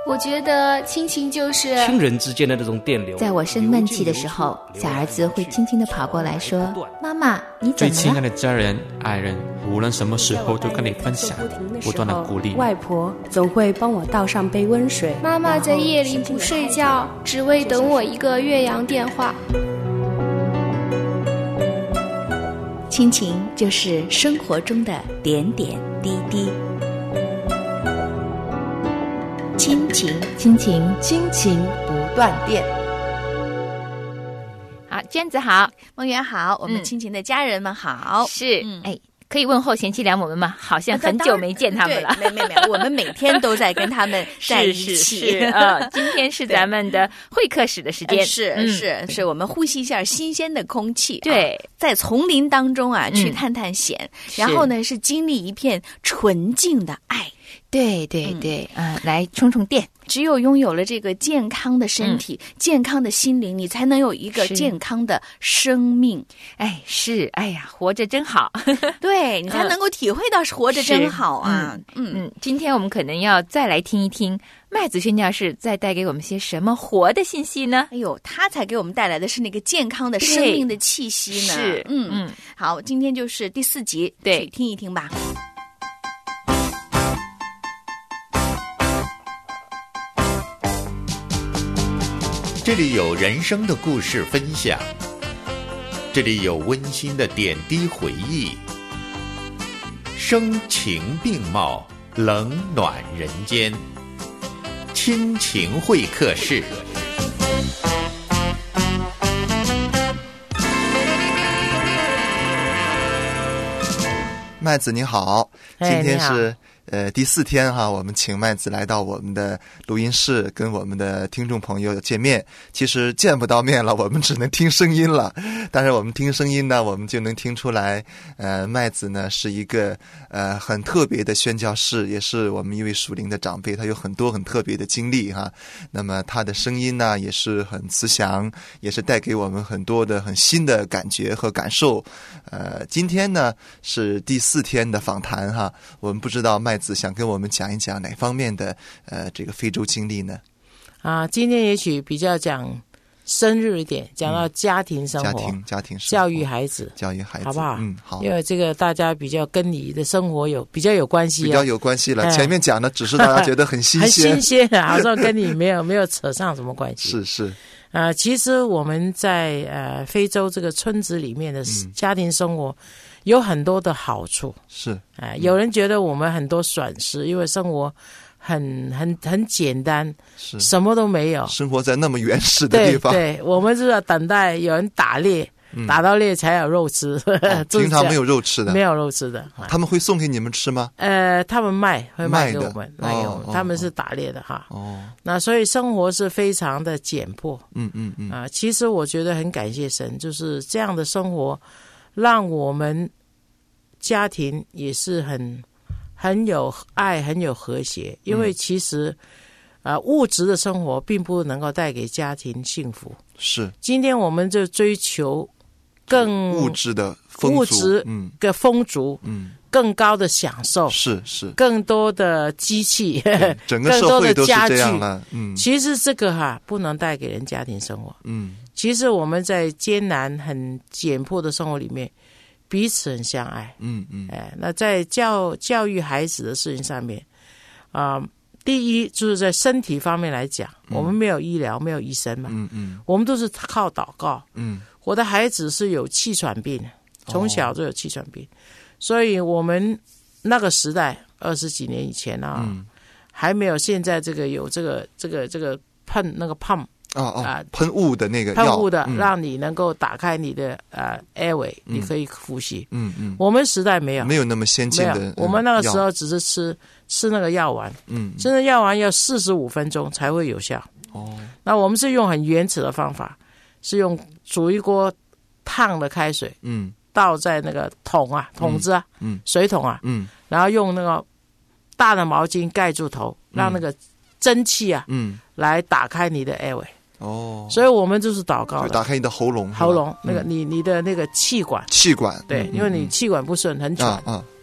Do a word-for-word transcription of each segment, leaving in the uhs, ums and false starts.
我觉得亲情就是亲人之间的那种电流。 在我生闷气的时候，小儿子会轻轻地跑过来说：“妈妈，你怎么了？” 最亲爱的家人、爱人，无论什么时候都跟你分享，不断的鼓励。 外婆总会帮我倒上杯温水。 妈妈在夜里不睡觉，只为等我一个越洋电话。 亲情就是生活中的点点滴滴。亲情， 亲情，亲情不断电。 好，娟子好， 梦圆好，我们亲情的家人们好。 嗯、是， 嗯， 哎，可以问候贤妻良母们吗？好像很久没见他们了。 没没没，我们每天都在跟他们在一起。 是是是啊、呃，今天是咱们的会客室的时间。 是、嗯、是是，我们呼吸一下新鲜的空气。 对、 啊，在丛林当中啊，去探探险，嗯、然后呢是经历一片纯净的爱。 对对对，啊、嗯呃，来充充电。 只有拥有了这个健康的身体、嗯、健康的心灵，你才能有一个健康的生命。 哎，是，哎呀，活着真好。 对，你才能够体会到活着真好啊。 嗯 嗯, 嗯，今天我们可能要再来听一听麦子宣教士再带给我们些什么活的信息呢？ 哎呦，他才给我们带来的是那个健康的生命的气息呢。 是， 嗯嗯，好，今天就是第四集， 对， 听一听吧。 这里有人生的故事分享，这里有温馨的点滴回忆，声情并茂，冷暖人间，亲情会客室。 麦子你好，今天是呃第四天哈，我们请麦子来到我们的录音室，跟我们的听众朋友见面。其实见不到面了，我们只能听声音了。但是我们听声音呢，我们就能听出来，呃，麦子呢是一个呃很特别的宣教士，也是我们一位属灵的长辈，他有很多很特别的经历哈。那么他的声音呢也是很慈祥，也是带给我们很多的很新的感觉和感受。呃，今天呢是第四天的访谈哈，我们不知道麦子想跟我们讲一讲哪方面的呃这个非洲经历呢？ 啊，今天也许比较讲深入一点，讲到家庭生活、嗯、家庭家庭生活教育孩子， 教育孩子， 好不好？ 嗯，好。 因为这个大家比较跟你的生活有比较有关系、啊， 比较有关系了。前面讲的只是大家觉得很新鲜， 很新鲜，好像跟你没有没有扯上什么关系。 是是。 啊、呃，其实我们在呃非洲这个村子里面的家庭生活。嗯，有很多的好处， 是哎、呃，有人觉得我们很多损失，因为生活很很很简单， 是什么都没有， 生活在那么原始的地方。 对，对我们是要等待有人打猎，嗯、打到猎才有肉吃。 哦、平常没有肉吃的， 没有肉吃的。 他们会送给你们吃吗？ 呃，他们卖会卖给我们， 卖给我们。他们是打猎的哈。 哦， 那所以生活是非常的简朴。 嗯嗯嗯。 啊、呃，其实我觉得很感谢神，就是这样的生活，让我们家庭也是很很有爱，很有和谐。因为其实啊、呃，物质的生活并不能够带给家庭幸福。 是， 今天我们就追求更物质的丰足， 物质嗯， 的丰足， 嗯， 更高的享受， 是是， 更多的机器， 整个社会都是这样了。嗯， 其实这个哈、啊、不能带给人家庭生活。 嗯， 其实我们在艰难、很简朴的生活里面，彼此很相爱。 嗯嗯， 哎，那在教教育孩子的事情上面，啊、呃，第一就是在身体方面来讲，嗯、我们没有医疗，没有医生嘛。 嗯嗯， 我们都是靠祷告。 嗯， 我的孩子是有气喘病，从小就有气喘病。哦，所以我们那个时代二十几年以前啊， 嗯， 还没有现在这个有这个这个这个喷那个 pump 啊啊喷雾的那个药喷雾的， 嗯，让你能够打开你的呃 airway，嗯，你可以呼吸。 嗯嗯， 我们时代没有， 没有那么先进的，嗯， 我们那个时候只是吃吃那个药丸， 嗯， 吃那药丸要四十五分钟才会有效。 哦， 那我们是用很原始的方法，是用煮一锅烫的开水， 嗯。 倒在那个桶啊，桶子啊， 嗯， 水桶啊， 嗯， 然后用那个大的毛巾盖住头，嗯，让那个蒸汽啊， 嗯， 来打开你的 airway。 哦， 所以我们就是祷告的， 打开你的喉咙， 喉咙那个， 嗯， 你你的那个气管， 气管， 对， 嗯， 因为你气管不顺，很喘啊啊。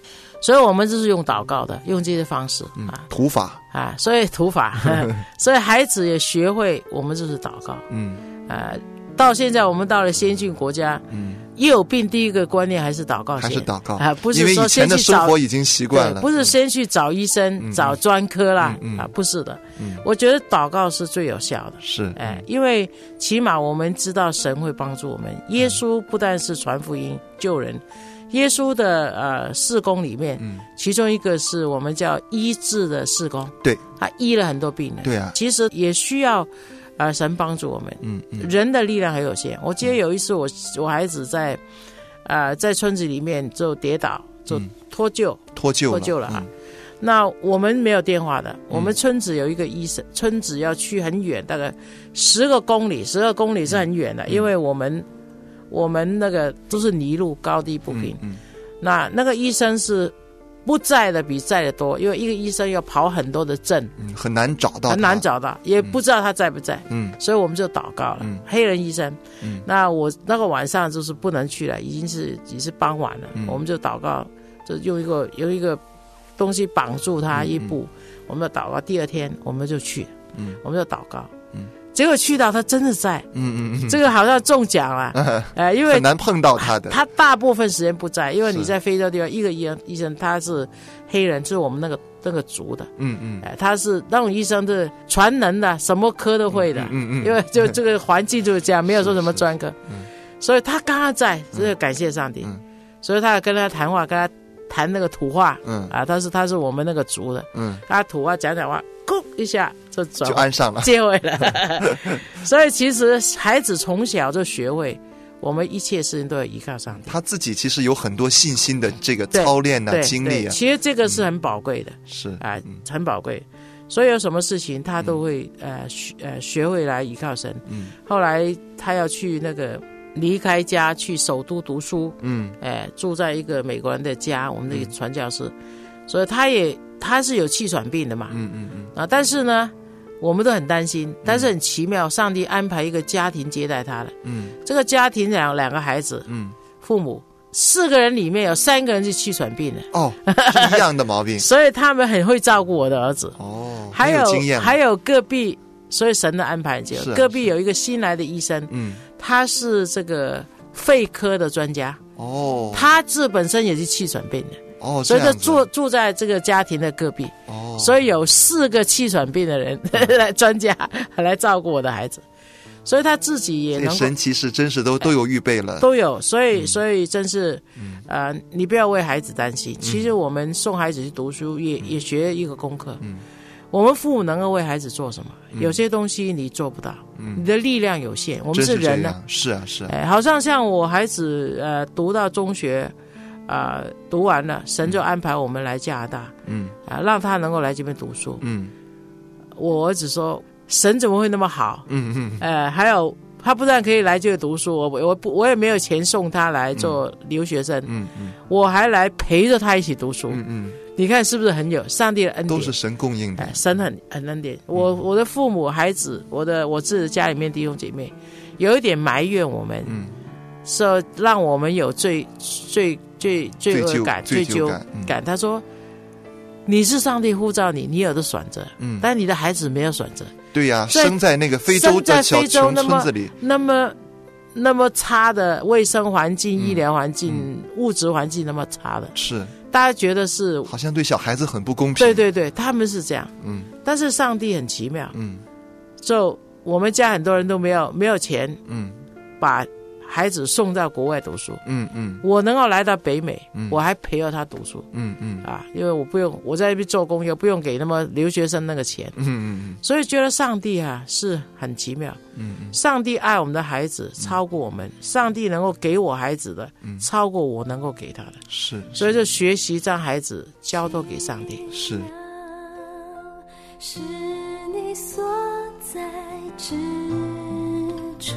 所以我们就是用祷告的，用这些方式、 嗯、 啊， 土法啊，所以土法，所以孩子也学会我们就是祷告。 嗯， 啊，到现在我们到了先进国家， 嗯， 一有病第一个观念还是祷告先， 还是祷告啊，不是因为以前的说先去找生活已经习惯了， 不是先去找医生、 嗯、 找专科啦、 嗯嗯、 啊，不是的、 嗯。 我觉得祷告是最有效的， 是， 哎，因为起码我们知道神会帮助我们。耶稣不但是传福音救人。耶稣的呃事工里面、嗯，其中一个是我们叫医治的事工， 对， 他医了很多病人， 对啊， 其实也需要呃神帮助我们， 嗯嗯， 人的力量很有限。我记得有一次我我孩子在呃在村子里面就跌倒，就脱臼， 脱臼脱臼了啊。嗯、那我们没有电话的，我们村子有一个医生，嗯、村子要去很远，大概十个公里，十个公里是很远的，嗯、因为我们。我们那个都是泥路，高低不平。嗯嗯、那那个医生是不在的比在的多，因为一个医生要跑很多的镇， 嗯、很难找到， 很难找到，也不知道他在不在。嗯，所以我们就祷告了。嗯、黑人医生。嗯，那我那个晚上就是不能去了，已经是已经是傍晚了。嗯、我们就祷告，就用一个用一个东西绑住他一步，嗯嗯、我们就祷告。第二天我们就去，嗯，我们就祷告。结果去到他真的在，嗯嗯嗯，这个好像中奖了，哎、呃，因为很难碰到他的， 他大部分时间不在，因为你在非洲地方，一个医医生他是黑人，就是我们那个那个族的，嗯嗯，哎、呃，他是那种医生是全能的，什么科都会的，嗯 嗯, 嗯，因为就这个环境就是这样，没有说什么专科，嗯，所以他刚刚在，这个感谢上帝，嗯，所以他跟他谈话，跟他谈那个土话，嗯啊，他是他是我们那个族的，嗯，他土话讲讲话。咕一下就转就安上了， 接回来了。所以其实孩子从小就学会，我们一切事情都要依靠上帝。 他自己其实有很多信心的这个操练啊、经历啊。 其实这个是很宝贵的，嗯、 是啊、呃，很宝贵。所以有什么事情他都会、嗯、呃学呃学会来依靠神。嗯，后来他要去那个离开家去首都读书，嗯，哎、呃，住在一个美国人的家，我们那个传教士，嗯、所以他也。他是有气喘病的嘛，嗯嗯嗯啊，但是呢，我们都很担心，但是很奇妙，上帝安排一个家庭接待他了，嗯，这个家庭两两个孩子，嗯，父母四个人里面有三个人是气喘病的， 哦，是一样的毛病， 所以他们很会照顾我的儿子， 哦， 还有经验还有隔壁，所以神的安排就、啊、隔壁有一个新来的医生，嗯，他是这个肺科的专家，哦，他自本身也是气喘病的。 哦， 所以就住住在这个家庭的隔壁，哦，所以有四个气喘病的人来专家来照顾我的孩子，所以他自己也能够神奇是真是都都有预备了， 都有，所以、嗯、所以真是，嗯、呃，你不要为孩子担心。嗯、其实我们送孩子去读书也、嗯、也学一个功课，嗯，我们父母能够为孩子做什么？嗯、有些东西你做不到，嗯，你的力量有限，我们是人呢， 是啊是啊， 哎，好像像我孩子呃读到中学。啊、呃，读完了，神就安排我们来加拿大，嗯，啊，让他能够来这边读书，嗯。我儿子说，神怎么会那么好？嗯嗯。呃，还有他不但可以来这里读书，我我不我也没有钱送他来做留学生，嗯嗯，我还来陪着他一起读书，嗯嗯。你看是不是很有上帝的恩典？ 都是神供应的， 哎、神很很恩典。我我的父母、孩子，我的我自己家里面弟兄姐妹，有一点埋怨我们，嗯，说让我们有最最。罪罪恶感、罪疚感，嗯、感他说：“你是上帝呼召你，你有的选择，嗯，但你的孩子没有选择。 对呀、啊，生在那个非洲的小穷村子里， 那么那么差的卫生环境、嗯、医疗环境、嗯、物质环境那么差的， 是大家觉得是好像对小孩子很不公平。 对对对，他们是这样，嗯，但是上帝很奇妙，嗯，就我们家很多人都没有没有钱，嗯，把。”孩子送到国外读书，嗯嗯，我能够来到北美，嗯、我还陪着他读书，嗯嗯啊，因为我不用我在那边做工，又不用给那么留学生那个钱，嗯嗯嗯，所以觉得上帝啊是很奇妙，嗯嗯，上帝爱我们的孩子超过我们，嗯、上帝能够给我孩子的，嗯、超过我能够给他的， 是， 所以就学习将孩子交托给上帝， 是。 是你所在之处。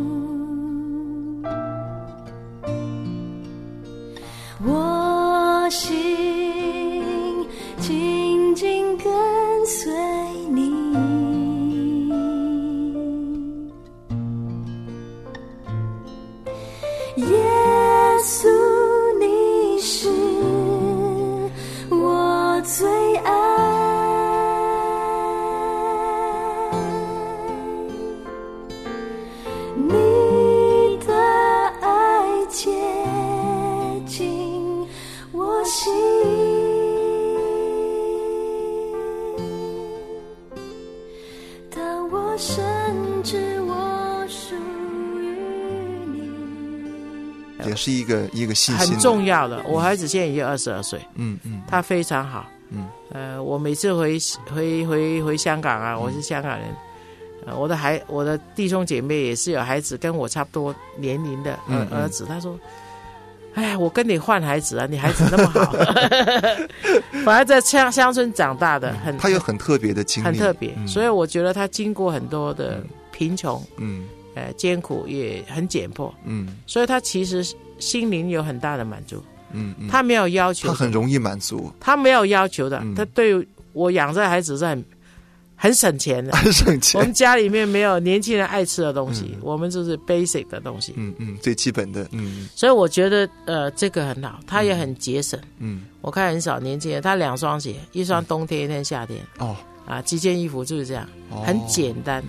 我心紧紧跟随你，耶稣，你是我深知我属于你。 也是一个一个信心很重要的。我孩子现在已经二十二岁， 嗯嗯， 他非常好。 嗯， 呃，我每次回回回回香港啊，我是香港人，呃，我的孩我的弟兄姐妹也是有孩子跟我差不多年龄的儿、 嗯嗯儿子，他说：“哎，我跟你换孩子啊，你孩子那么好。”反而在乡乡村长大的，很他有很特别的经历， 很特别， 嗯、 所以我觉得他经过很多的贫穷， 嗯， 呃，艰苦也很简朴， 嗯， 所以他其实心灵有很大的满足。 嗯, 嗯， 他没有要求， 他很容易满足， 他没有要求的， 嗯、 他对我养这孩子是很很省钱的， 很省钱。 我们家里面没有年轻人爱吃的东西，嗯、我们就是 basic 的东西， 嗯嗯，最基本的，嗯。 所以我觉得呃这个很好，他也很节省， 嗯， 我看很少年轻人，他两双鞋，一双冬天，一天夏天， 哦， 啊，几件衣服就是这样， 哦、 很简单。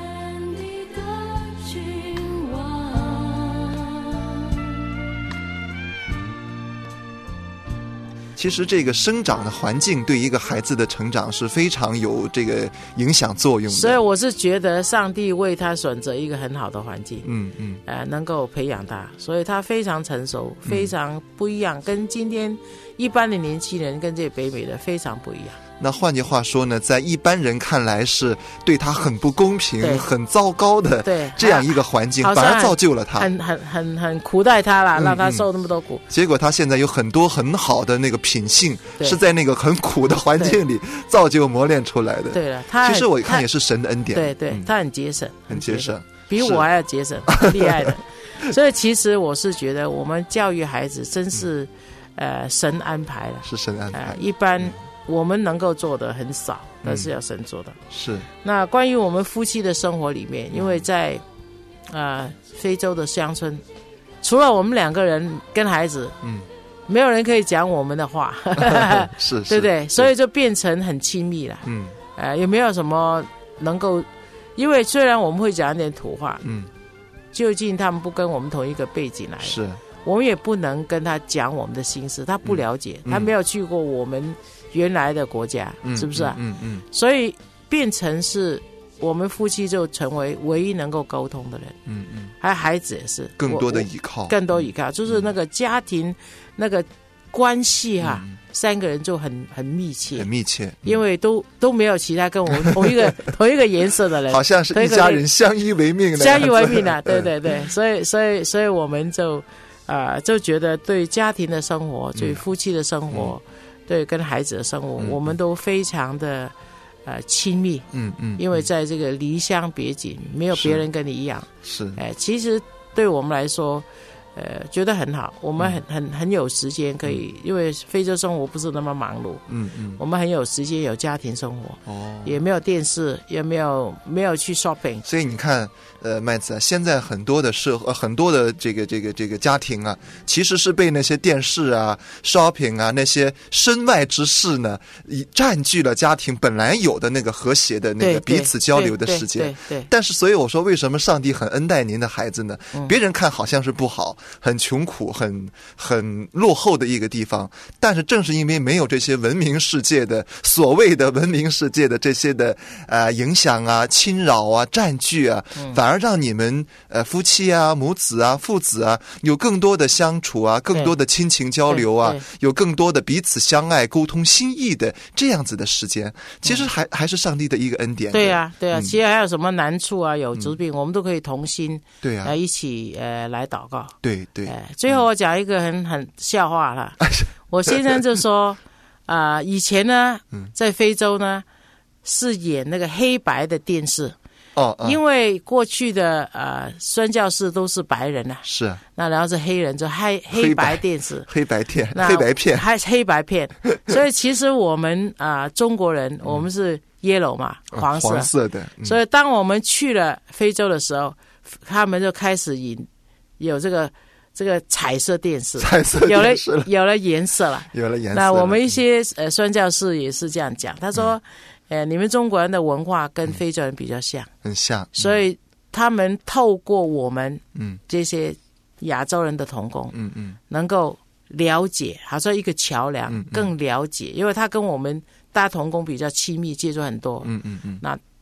其实这个生长的环境对一个孩子的成长是非常有这个影响作用的， 所以我是觉得上帝为他选择一个很好的环境， 嗯嗯， 呃，能够培养他，所以他非常成熟，非常不一样，嗯、跟今天一般的年轻人跟这北美的非常不一样。 那换句话说呢，在一般人看来是对他很不公平、很糟糕的这样一个环境，反而造就了他， 很很很很苦待他啦，嗯、让他受那么多苦。 结果他现在有很多很好的那个品性，是在那个很苦的环境里造就磨练出来的。 对了，他其实我看也是神的恩典。 对对，嗯、他很节省， 很节省， 比我还要节省，厉害的。所以其实我是觉得，我们教育孩子真是，嗯、呃，神安排了， 是神安排。 呃、一般。嗯我们能够做的很少，但是要神做的。 嗯、是。 那关于我们夫妻的生活里面，因为在呃非洲的乡村，除了我们两个人跟孩子，嗯，没有人可以讲我们的话， 是， 对不对？所以就变成很亲密了。 嗯， 呃，也没有什么能够，因为虽然我们会讲一点土话， 嗯， 究竟他们不跟我们同一个背景来， 是， 我们也不能跟他讲我们的心事，他不了解，嗯、他没有去过我们原来的国家， 嗯、 是不是啊？ 嗯 嗯, 嗯。 所以变成是我们夫妻就成为唯一能够沟通的人。 嗯嗯。 还有孩子也是更多的依靠， 更多依靠，嗯、就是那个家庭那个关系哈、啊嗯，三个人就很很密切， 很密切，嗯、 因为都都没有其他跟我们同一个同一个颜色的人， 好像是一家人相依为命的， 相依为命的，对对对，所以所以所以我们就啊、呃、就觉得对家庭的生活，对夫妻的生活。嗯对，跟孩子的生活，嗯、我们都非常的呃亲密， 嗯嗯， 因为在这个离乡别井，没有别人跟你一样， 是， 哎、呃，其实对我们来说，呃，觉得很好，我们很很很有时间可以，嗯、因为非洲生活不是那么忙碌， 嗯嗯， 我们很有时间有家庭生活， 哦， 也没有电视，也没有没有去 shopping， 所以你看。呃，麦子啊，现在很多的社呃很多的这个这个这个家庭啊，其实是被那些电视啊、shopping 啊那些身外之事呢，占据了家庭本来有的那个和谐的那个彼此交流的时间。 对 对, 对, 对。 但是，所以我说，为什么上帝很恩待您的孩子呢？ 嗯、 别人看好像是不好、很穷苦、很很落后的一个地方，但是正是因为没有这些文明世界的所谓的文明世界的这些的呃影响啊、侵扰啊、占据啊， 嗯、 反而让你们呃夫妻啊、母子啊、父子啊有更多的相处啊，更多的亲情交流啊，有更多的彼此相爱、沟通心意的这样子的时间，其实还、嗯、还是上帝的一个恩典。 对啊，对啊，嗯、其实还有什么难处啊、有疾病，嗯、我们都可以同心， 对啊， 呃，一起呃来祷告。 对对。 呃、最后我讲一个很很笑话啦，我先生就说啊、呃，以前呢，在非洲呢是演那个黑白的电视。 哦，哦， 因为过去的呃宣教士都是白人啊， 是， 那然后是黑人，就黑黑白电视、 黑白片、黑白片， 还黑白片，所以其实我们啊、呃、中国人，我们是 yellow 嘛， 嗯、 黄色， 黄色的、嗯， 所以当我们去了非洲的时候，他们就开始引有这个这个彩色电视， 彩色电视有了有了颜色了， 有了颜色。 那我们一些呃宣教士也是这样讲，他说。嗯呃，你们中国人的文化跟非洲人比较像， 很像， 所以他们透过我们，嗯，这些亚洲人的同工， 嗯嗯， 能够了解，好像一个桥梁，更了解，因为他跟我们大同工比较亲密，接触很多， 嗯嗯嗯， 那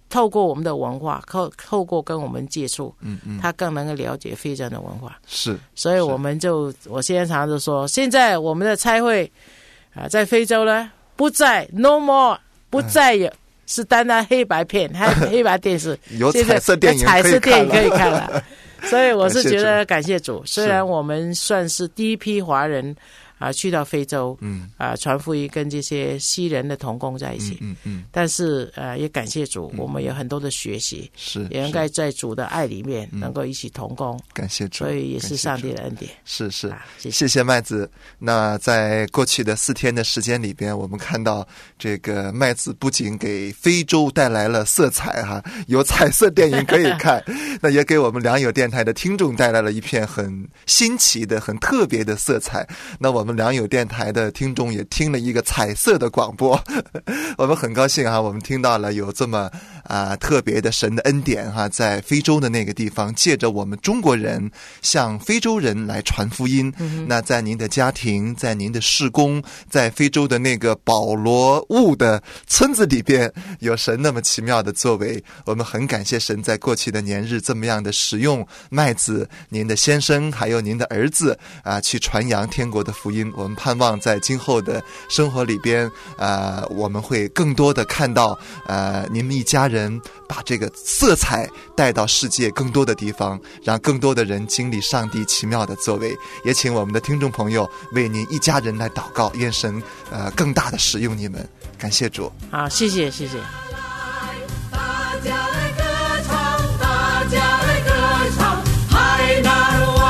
透过我们的文化，透透过跟我们接触， 嗯嗯， 他更能够了解非洲的文化。 是， 所以我们就我现在常常就说，现在我们的差会啊，在非洲呢，不再 no more， 不再有。嗯是单单黑白片，还黑白电视， 有彩色电影彩色电影可以看了。 了所以我是觉得感谢主，虽然我们算是第一批华人啊，去到非洲，嗯啊，传福音跟这些西人的同工在一起， 嗯 嗯, 嗯， 但是呃，也感谢主，嗯、我们有很多的学习， 是也应该在主的爱里面能够一起同工，嗯、 感谢主， 所以也是上帝的恩典。 是是、 啊，谢谢谢谢麦子。那在过去的四天的时间里边，我们看到这个麦子不仅给非洲带来了色彩哈，有彩色电影可以看，那也给我们良友电台的听众带来了一片很新奇的、很特别的色彩。那我们良友电台的听众也听了一个彩色的广播，我们很高兴哈，我们听到了有这么啊、呃、特别的神的恩典哈，在非洲的那个地方，借着我们中国人向非洲人来传福音。嗯、那在您的家庭，在您的事工，在非洲的那个保罗坞的村子里边，有神那么奇妙的作为。我们很感谢神在过去的年日这么样的使用麦子、您的先生还有您的儿子啊、呃，去传扬天国的福音。我们盼望在今后的生活里边，呃，我们会更多的看到，呃，你们一家人把这个色彩带到世界更多的地方，让更多的人经历上帝奇妙的作为。也请我们的听众朋友为您一家人来祷告，愿神呃更大的使用你们。感谢主。 好，谢谢，谢谢。 大家来歌唱，大家来歌唱，海南湾。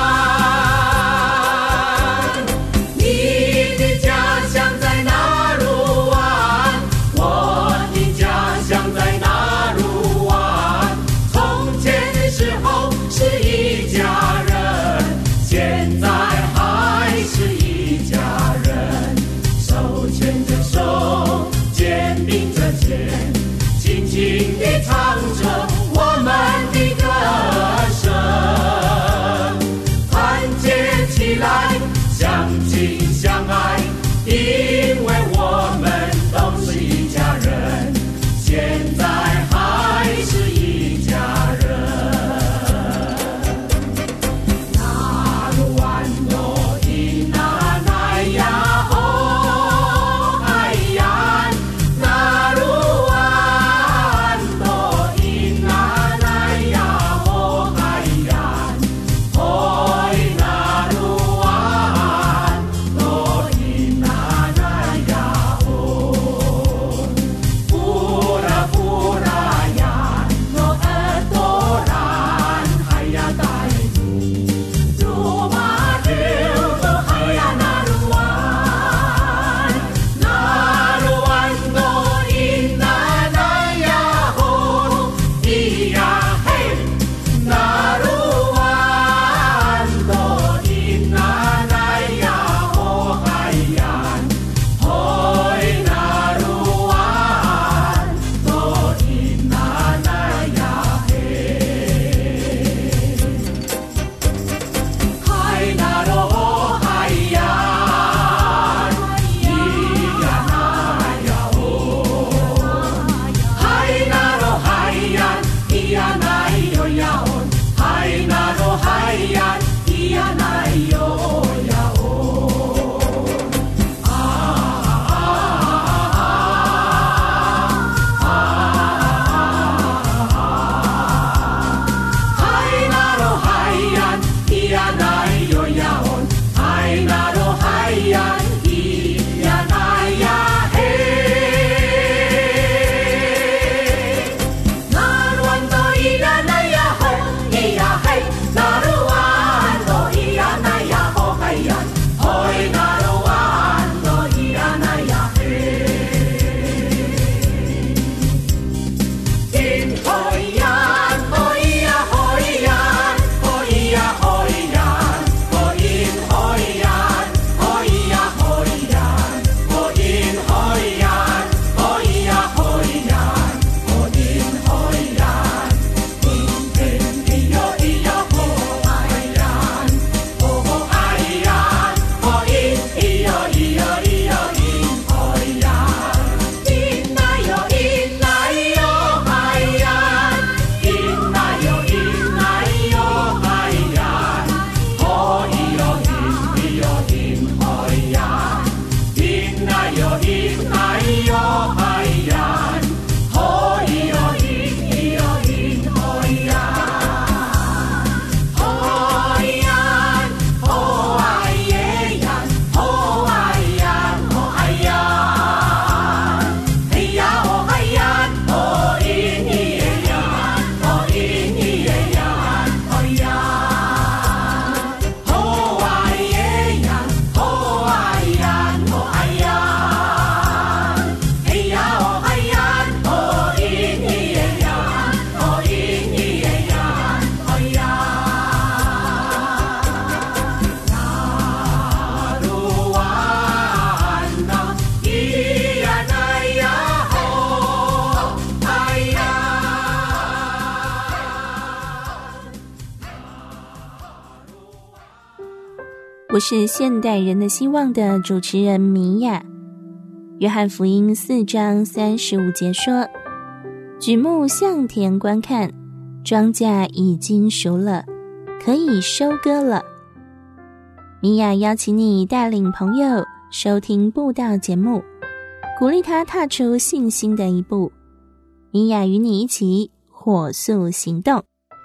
我是现代人的希望的主持人米娅。约翰福音四章三十五节说，举目向田观看，庄稼已经熟了，可以收割了。米娅邀请你带领朋友收听布道节目，鼓励他踏出信心的一步。米娅与你一起火速行动。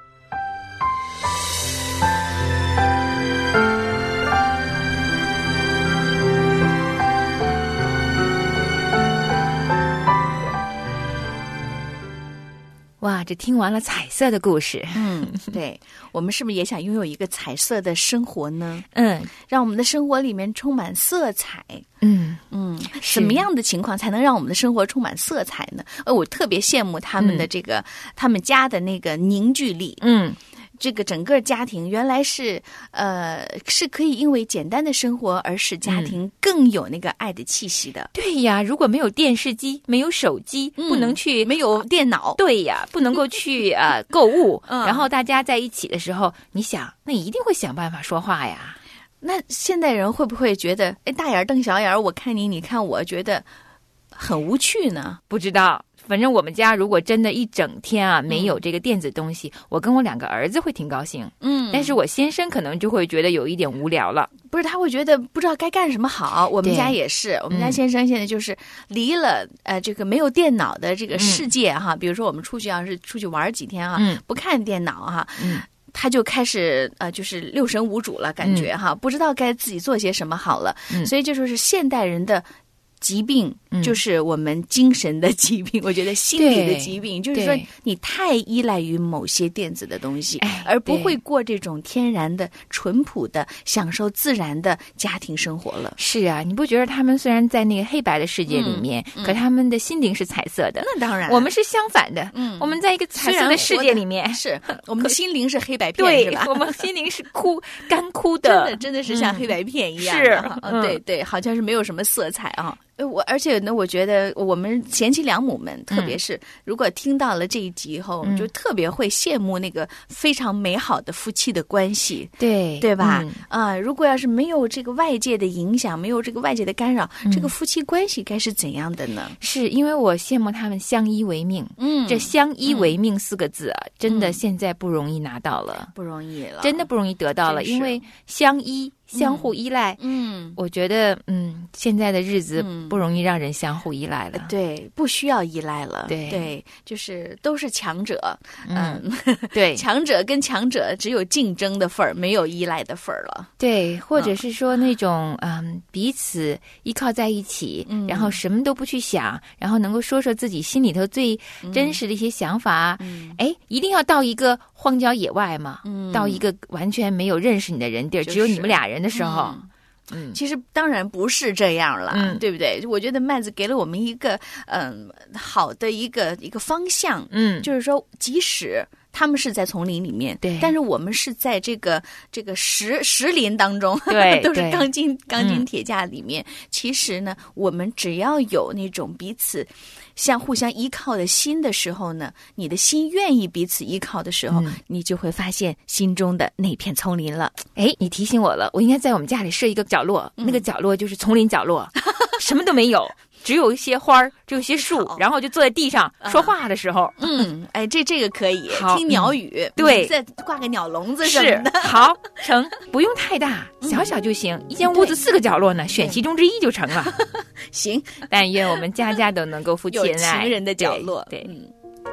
哇，这听完了彩色的故事， 嗯，对，我们是不是也想拥有一个彩色的生活呢？ 嗯， 让我们的生活里面充满色彩。 嗯嗯，什么样的情况才能让我们的生活充满色彩呢？呃，我特别羡慕他们的这个，嗯、他们家的那个凝聚力。 嗯。 这个整个家庭原来是呃是可以因为简单的生活而使家庭更有那个爱的气息的。 嗯、对呀，如果没有电视机，没有手机，嗯、不能去， 没有电脑， 对呀，不能够去呃购物，嗯、然后大家在一起的时候，你想，那一定会想办法说话呀。 那现代人会不会觉得，哎，大眼瞪小眼，我看你，你看我，觉得很无趣呢？ 不知道。反正我们家如果真的一整天啊没有这个电子东西，嗯、我跟我两个儿子会挺高兴， 嗯， 但是我先生可能就会觉得有一点无聊了。 不是，他会觉得不知道该干什么好。我们家也是，我们家先生现在就是离了、嗯、呃这个没有电脑的这个世界哈，嗯、比如说我们出去要是出去玩几天啊，嗯、不看电脑哈，嗯。他就开始呃，就是六神无主了，感觉哈，嗯、不知道该自己做些什么好了。嗯、所以这就是现代人的疾病，就是我们精神的疾病。嗯、我觉得心理的疾病，就是说你太依赖于某些电子的东西，而不会过这种天然的、淳朴的、享受自然的家庭生活了。 是啊，你不觉得他们虽然在那个黑白的世界里面，嗯嗯、可他们的心灵是彩色的？ 那当然， 我们是相反的。嗯，我们在一个彩色的世界里面， 是我们的心灵是黑白片， 对是吧？ 我们心灵是枯干枯的， 真的真的是像黑白片一样的。 是， 嗯、对对，好像是没有什么色彩啊。我而且呢，我觉得我们贤妻良母们，特别是如果听到了这一集以后，我们就特别会羡慕那个非常美好的夫妻的关系， 对对吧？ 嗯、 啊，如果要是没有这个外界的影响，没有这个外界的干扰，嗯、这个夫妻关系该是怎样的呢？ 是因为我羡慕他们相依为命，嗯，这相依为命四个字啊，嗯、真的现在不容易拿到了， 不容易了， 真的不容易得到了，因为相依。相互依赖， 嗯， 我觉得，嗯，现在的日子不容易让人相互依赖了， 嗯、对，不需要依赖了， 对对，就是都是强者， 嗯， 嗯对， 强者跟强者只有竞争的份儿，没有依赖的份儿了， 对，或者是说那种，嗯，嗯彼此依靠在一起，嗯，然后什么都不去想，然后能够说说自己心里头最真实的一些想法，嗯，哎，一定要到一个荒郊野外嘛，嗯，到一个完全没有认识你的人地儿，就是、只有你们俩人的时候， 嗯，嗯其实当然不是这样了，嗯，对不对？我觉得麦子给了我们一个嗯好的一个一个方向， 嗯， 就是说，即使他们是在丛林里面， 对， 但是我们是在这个这个石石林当中， 对， 都是钢筋钢筋铁架里面。嗯、其实呢，我们只要有那种彼此相互相依靠的心的时候呢，你的心愿意彼此依靠的时候，嗯、你就会发现心中的那片丛林了。 哎，你提醒我了，我应该在我们家里设一个角落，嗯、那个角落就是丛林角落，什么都没有。只有一些花儿，只有一些树，然后就坐在地上说话的时候， 嗯，哎，这这个可以听鸟语， 嗯、对， 再挂个鸟笼子什么的， 好成，不用太大，小小就行。嗯、一间屋子四个角落呢，选其中之一就成了。 行， 但愿我们家家都能够夫妻恩爱， 有情人的角落， 对。对嗯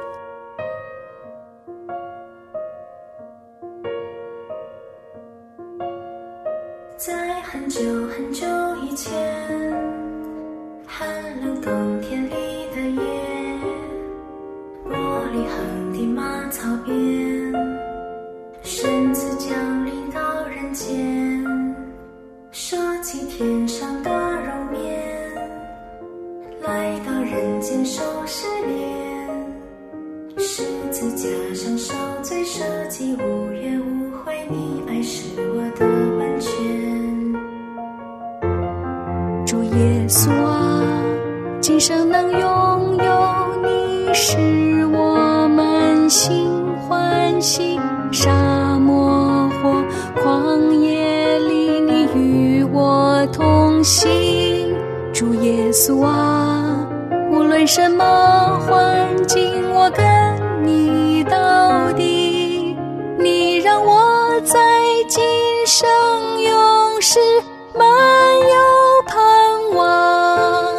在很久很久以前，寒冷冬天里的夜，玻璃横的马槽边，神子降临到人间，舍弃天上的容颜，来到人间受试炼，十字架上受罪舍己，无怨无悔，你爱是我的完全。 主耶稣啊，今生能拥有你，使我们心欢喜。沙漠或旷野里，你与信主耶稣啊，无论什么环境，我跟你到底。你让我在今生永世满有盼望。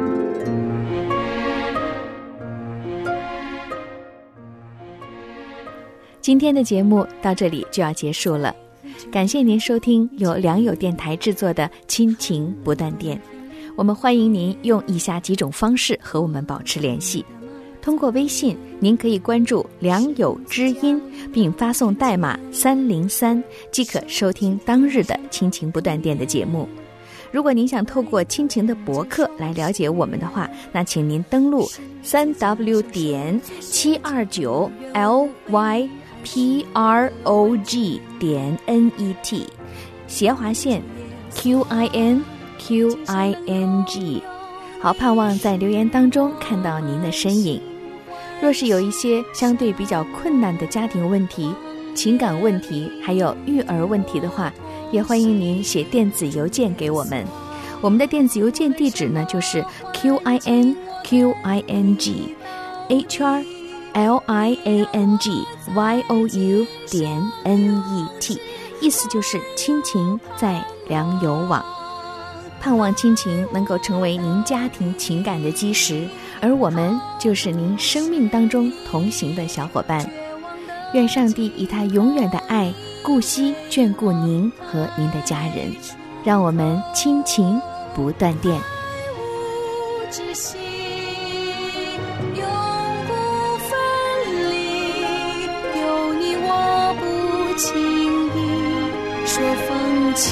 今天的节目到这里就要结束了，感谢您收听由良友电台制作的亲情不断电。我们欢迎您用以下几种方式和我们保持联系。通过微信，您可以关注良友知音，并发送代码三零三，即可收听当日的亲情不断电的节目。如果您想透过亲情的博客来了解我们的话，那请您登录三 w 点七二九 l y p r o g 点 n e t 斜划线 q i n q i n g。 好，盼望在留言当中看到您的身影。若是有一些相对比较困难的家庭问题、情感问题还有育儿问题的话，也欢迎您写电子邮件给我们。我们的电子邮件地址呢，就是 q i n q i n g h r l i a n g y o u 点 n e t， 意思就是亲情在良友网。盼望亲情能够成为您家庭情感的基石，而我们就是您生命当中同行的小伙伴。愿上帝以他永远的爱顾惜眷顾您和您的家人，让我们亲情不断电。 之心永不分离，有你我不轻易说放弃，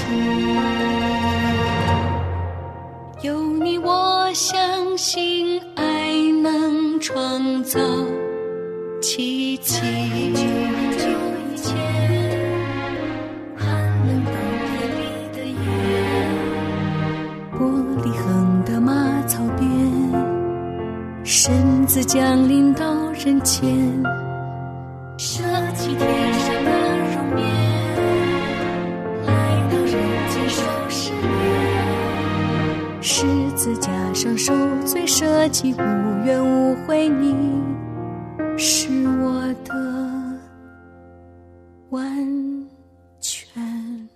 有你我相信爱能创造奇迹。神子降临到人间，舍弃天上的容颜，来到人间受试炼，十字架上受罪舍己，无怨无悔，你是我的完全。